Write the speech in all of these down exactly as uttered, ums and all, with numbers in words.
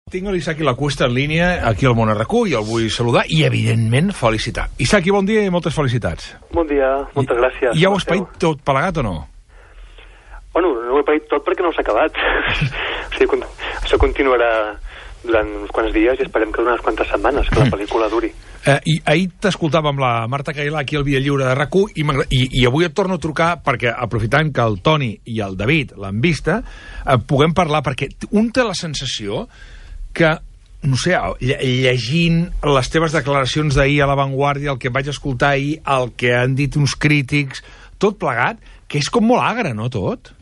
Tinc l'Isaki La Cuesta en línia, aquí al Món R Q, i el vull saludar i, evidentment, felicitar. Isaki, bon dia i moltes felicitats. Bon dia, moltes I, gràcies. I ja ho has paït tot plegat o no? Bueno, no ho he paït tot perquè no s'ha acabat. O sigui, això continuarà durant uns quants dies i esperem que durant unes quantes setmanes, que la pel·lícula duri. Eh, i ahir t'escoltava amb la Marta Cailà aquí al Via Lliure de R Q i, i, i avui et torno a trucar perquè, aprofitant que el Toni i el David l'han vista, eh, puguem parlar, perquè un té la sensació que, no sé, llegint les teves declaracions d'ahir a La Vanguardia, el que vaig escoltar ahir, el que han dit uns crítics, tot plegat, que és com molt agre, no, tot?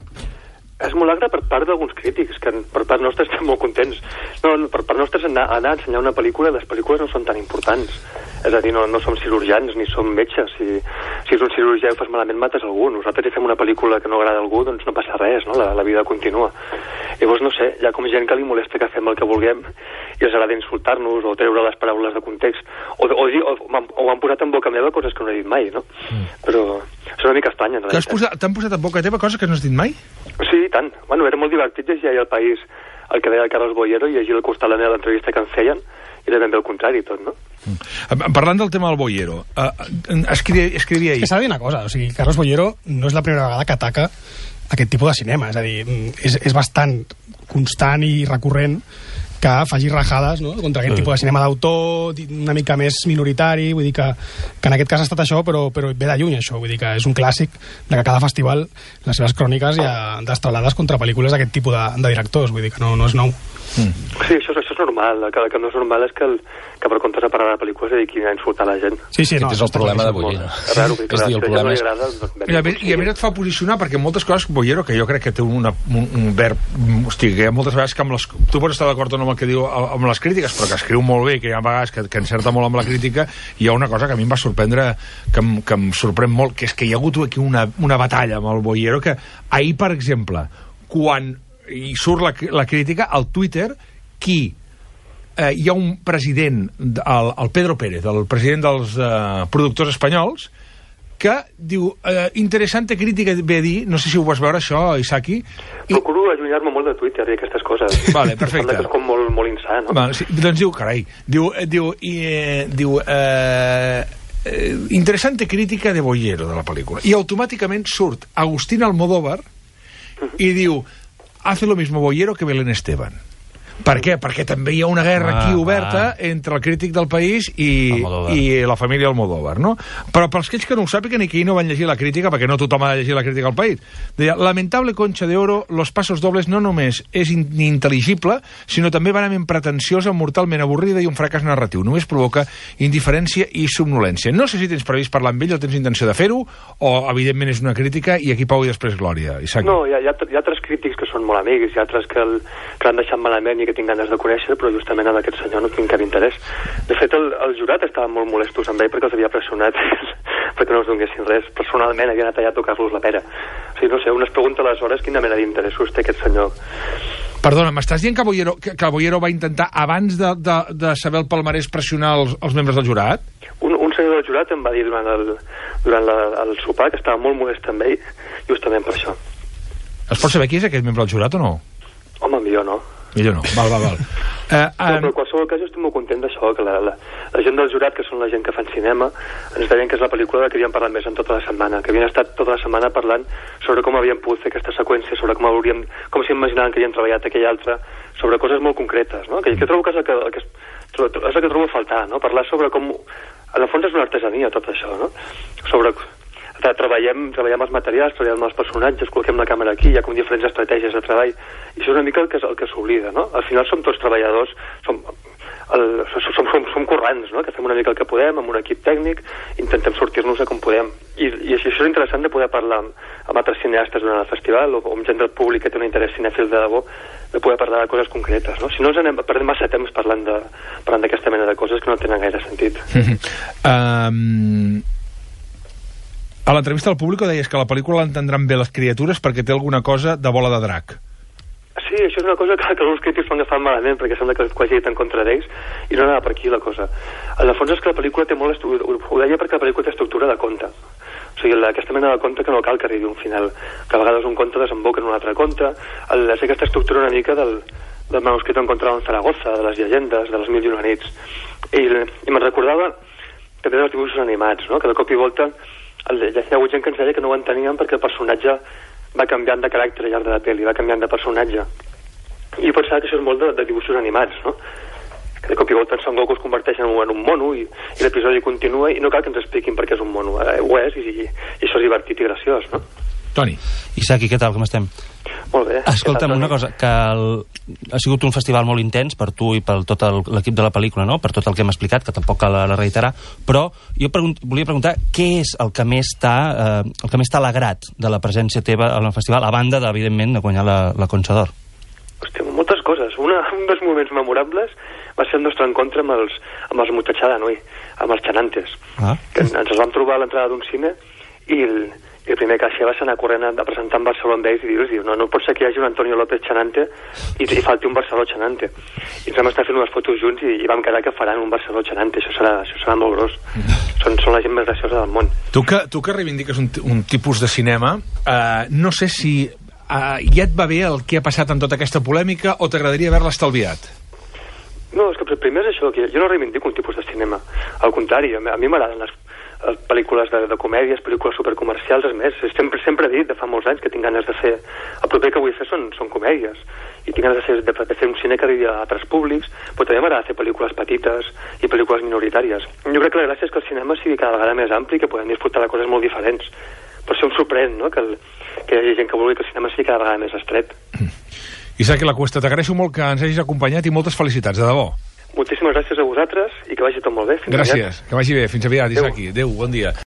És molt agre per part d'alguns crítics, que per part nostra estem molt contents. No, per part nostra anar, anar a ensenyar una pel·lícula, les pel·lícules no són tan importants. És a dir, no, no som cirurgians ni som metges. Si, si ets un cirurgià i ho fas malament, mates algú. Nosaltres si fem una pel·lícula que no agrada a algú, doncs no passa res, no? La, la vida continua. Llavors, no sé, hi ha com gent que li molesta que fem el que vulguem i els agrada insultar-nos o treure les paraules de context o, o, o, o, o han posat en boca meva coses que no he dit mai, no? Mm. Però és una mica estrany, en realitat. T'han posat en boca teva coses que no has dit mai? Sí, i tant. Bueno, era molt divertit llegir ahir al País el que deia el Carlos Boyero i llegir al costat la meva l'entrevista que em feien i era ben bé el contrari tot, no? Mm. Parlant del tema del Boyero, uh, escrivia, escrivia ahir... És que s'ha de dir una cosa, o sigui, Carlos Boyero no és la primera vegada que ataca aquest tipus de cinema, és a dir, és, és bastant constant i recurrent que faci rajades, no?, contra aquest sí. tipus de cinema d'autor, una mica més minoritari, vull dir que, que en aquest cas ha estat això, però, però ve de lluny això, vull dir que és un clàssic de que cada festival les seves cròniques hi ha destralades contra pel·lícules d'aquest tipus de, de directors, vull dir que no, no és nou. Mm. Sí, això, això és normal, el que, el que no és normal és que, el, que per comptes de parlar de pel·lícules es dediquin a insultar la gent. Sí, sí, no, és el problema de Boyero. És raro, és dir, el problema és... Agrada, doncs, I, a mi, I a mi et fa posicionar, perquè moltes coses, Boyero, que jo crec que té una, un, un verb, hosti, que hi ha moltes vegades que amb les, tu pots estar d'acord o no amb el que diu amb les crítiques, però que escriu molt bé, que hi ha vegades que, que encerta molt amb la crítica, hi ha una cosa que a mi em va sorprendre, que em, que em sorprèn molt, que és que hi ha hagut aquí una, una batalla amb el Boyero, que ahir, per exemple, quan hi surt la, la crítica, al Twitter, qui eh, hi ha un president, el, el Pedro Pérez, el president dels eh, productors espanyols, que diu, eh, interessante crítica ve a dir, no sé si ho vas veure això, Isaki. I... Procuro allunyar-me molt de Twitter i aquestes coses. Vale, perfecte. Que és com molt, molt insà, no? Vale, sí, doncs diu, carai, diu, diu, i, eh, diu eh, eh, interessante crítica de Boyero, de la pel·lícula. I automàticament surt Agustín Almodóvar uh-huh. i diu, hace lo mismo Boyero que Belén Esteban. Per què? Perquè també hi ha una guerra ah, aquí oberta ah. entre el crític del País i, i la família Almodóvar, no? Però pels aquells que no ho sàpiguen i que no van llegir la crítica, perquè no tothom ha de llegir la crítica al País, deia, lamentable Concha de Oro, los pasos dobles no només és in intel·ligible, sinó també vanament pretensiosa, mortalment avorrida i un fracàs narratiu. Només provoca indiferència i somnolència. No sé si tens previst parlar amb ell o tens intenció de fer-ho, o evidentment és una crítica i aquí pau i després glòria. Isaki. No, hi ha, hi, ha, hi ha altres crítics que són molt amics, hi ha altres que, el, que l'han deixat malament i que tinc ganes de conèixer, però justament amb aquest senyor no tinc cap interès. De fet, el, el jurat estava molt molestos amb ell perquè els havia pressionat perquè no els donessin res. Personalment havia anat allà a tocar-los la pera. O sigui, no sé, un es pregunta aleshores quina mena d'interessos té aquest senyor. Perdona, m'estàs dient que Boyero, que, que Boyero va intentar, abans de, de, de saber el palmarès, pressionar els, els membres del jurat? Un, un senyor del jurat em va dir durant el, durant la, el sopar que estava molt molest amb ell, justament per això. Es pot saber qui és aquest membre del jurat o no? Home, millor no. Millor no, val, val, val. Uh, no, però en qualsevol cas estic molt content d'això, que la, la, la gent del jurat, que són la gent que fan cinema, ens deien que és la pel·lícula de que havien parlat més en tota la setmana, que havien estat tota la setmana parlant sobre com havien pogut fer aquesta seqüència, sobre com hauríem, com s'imaginaven que havien treballat aquella altra, sobre coses molt concretes, no? Que, que trobo que és el que, el que, és el que trobo a faltar, no? Parlar sobre com... En el fons és una artesania, tot això, no? Sobre... Treballem, treballem els materials, treballem els personatges, col·loquem la càmera aquí, hi ha com diferents estratègies de treball, i això és una mica el que, el que s'oblida, no? Al final som tots treballadors, som, el, som, som, som corrents, no? Que fem una mica el que podem, amb un equip tècnic, intentem sortir-nos a com podem. I, i això és interessant de poder parlar amb, amb altres cineastes durant el festival, o, o amb gent del públic que té un interès cinèfil de debò, de poder parlar de coses concretes, no? Si no ens anem, perdem massa temps parlant de, parlant d'aquesta mena de coses que no tenen gaire sentit. um... A l'entrevista al Público deies que la pel·lícula l'entendran bé les criatures perquè té alguna cosa de bola de drac. Sí, això és una cosa que, que alguns crítics s'han agafat malament perquè sembla que quasi dit en contra d'ells i no anava per aquí la cosa. En el fons és que la pel·lícula té molt estructura, ho deia perquè la pel·lícula té estructura de conte. O sigui, aquesta mena de conte que no cal que arribi un final, que a vegades un conte desemboca en un altre conte, el, és aquesta estructura una mica del, del manuscrito encontrado en Zaragoza, de les llegendes, de les mil i una nits. I, i me'n recordava també dels dibuixos animats, no? Que de cop i volta el, ja hi ha hagut gent que ens deia que no ho enteníem perquè el personatge va canviant de caràcter al llarg de la pel·li, va canviant de personatge. I pensava que això és molt de, de dibuixos animats, no? Que de cop i volta en Son Goku es converteix en un, en un mono i, i l'episodi continua i no cal que ens expliquin per què és un mono. Eh, ho és i, i, i això és divertit i graciós, no? Toni. Isaki, què tal, com estem? Molt bé. Escolta'm, una cosa, que el... ha sigut un festival molt intens per tu i per tot l'equip de la pel·lícula, no? Per tot el que hem explicat, que tampoc cal reiterar, però jo pregun volia preguntar què és el que més t'ha eh, el que més t'ha alegrat de la presència teva al festival, a banda, de, evidentment, de guanyar la, la Concha d'Or. Hòstia, moltes coses. Una, un dels moments memorables va ser el nostre encontre amb els, amb els Muchachada Nui, amb els Xanantes. Ah. Que ens els vam trobar a l'entrada d'un cine i el, i el primer que va ser anar corrent a presentar en Barcelona amb ells i dir-los, no, no pot ser que hi hagi un Antonio López Xanante i, i falti un Barceló Xanante. I ens vam estar fent unes fotos junts i, i vam quedar que faran un Barceló Xanante. Això serà, això serà molt gros. Mm. Són, són la gent més graciosa del món. Tu que, tu que reivindiques un, un tipus de cinema, eh, no sé si Uh, ja et va bé el que ha passat amb tota aquesta polèmica o t'agradaria haver-la estalviat? No, és que primer és això, que jo no reivindico un tipus de cinema. Al contrari, a mi m'agraden les, les pel·lícules de, de comèdies, pel·lícules supercomercials, és més, sempre, sempre he dit, de fa molts anys, que tinc ganes de fer... El proper que vull fer són, són comèdies, i tinc ganes de fer, de, de fer un cine que arribi a altres públics, però també m'agrada fer pel·lícules petites i pel·lícules minoritàries. Jo crec que la gràcia és que el cinema sigui cada vegada més ampli i que podem disfrutar de coses molt diferents. Per això em sorprèn, no?, que, el, que hi hagi gent que vulgui que el cinema sigui cada vegada més estret. Mm. Isaki Lacuesta, t'agraeixo molt que ens hagis acompanyat i moltes felicitats, de debò. Moltíssimes gràcies a vosaltres i que vagi tot molt bé. Fins gràcies, aviat. Que vagi bé. Fins aviat, Isaki. Adéu, bon dia.